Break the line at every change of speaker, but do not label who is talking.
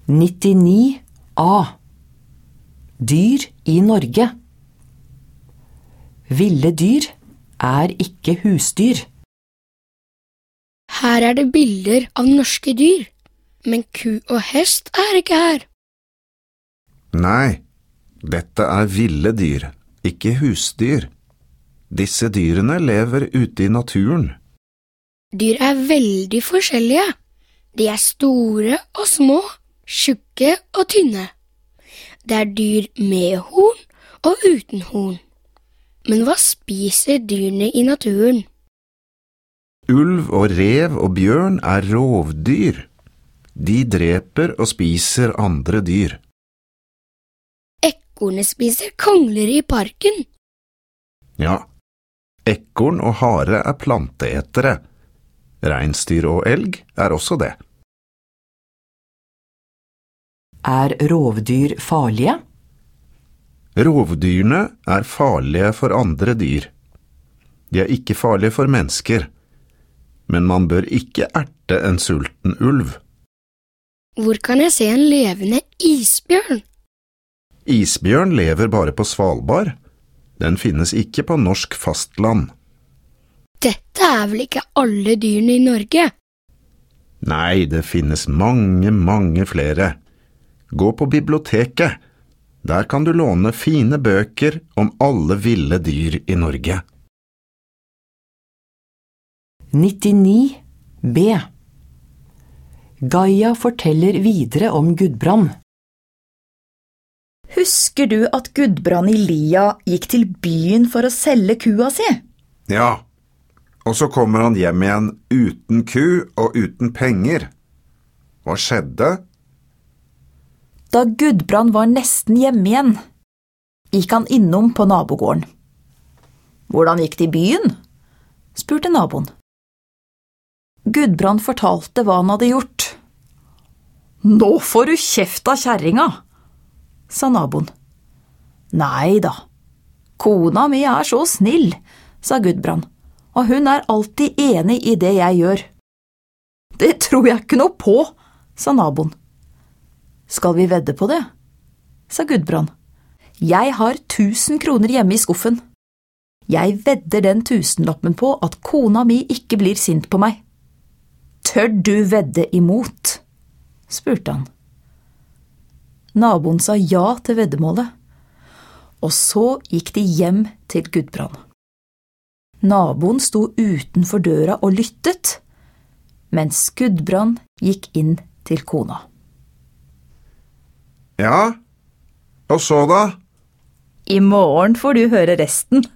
99A. Dyr i Norge. Ville dyr ikke husdyr.
Her det bilder av norske dyr, men ku og hest ikke her.
Nei, dette ville dyr, ikke husdyr. Disse dyrene lever ute i naturen.
Dyr veldig forskjellige. De store og små, tjukke og tynne. Det dyr med horn og uten horn. Men hva spiser dyrene i naturen?
Ulv og rev og bjørn rovdyr. De dreper og spiser andre dyr.
Ekornet spiser kongler i parken.
Ja, ekorn og hare planteetere. Reinsdyr og elg også det.
Rovdyr farlige?
Rovdyrene farlige for andre dyr. De ikke farlige for mennesker, men man bør ikke erte en sulten ulv.
Hvor kan jeg se en levende isbjørn?
Isbjørn lever bare på Svalbard. Den finnes ikke på norsk fastland.
Dette vel ikke alle dyrene i Norge?
Nei, det finnes mange flere. Gå på biblioteket. Der kan du låne fine bøker om alle ville dyr i Norge.
99B. Gaia forteller videre om Gudbrand.
Husker du at Gudbrand i Lia gikk til byen for å selge kua si?
Ja, og så kommer han hjem igjen uten ku og uten penger. Hva skjedde?
Da Gudbrand var nesten hjemme igjen, gikk han innom på nabogården. «Hvordan gikk det i byen?» spurte naboen. Gudbrand fortalte hva han hadde gjort. «Nå får du kjeft av kjerringa», sa naboen. «Nei da, kona mi så snill», sa Gudbrand, «og hun alltid enig i det jeg gjør.» «Det tror jeg ikke noe på», sa naboen. «Skal vi vedde på det?» sa Gudbrand. «Jeg har 1000 kroner hjemme i skuffen. Jeg vedder den 1000-lappen på at kona mi ikke blir sint på meg.» «Tør du vedde imot?» spurte han. Naboen sa ja til veddemålet, og så gikk de hjem til Gudbrand. Naboen sto utenfor døra og lyttet, mens Gudbrand gikk inn til kona.
Ja, og så da?
I morgen får du høre resten.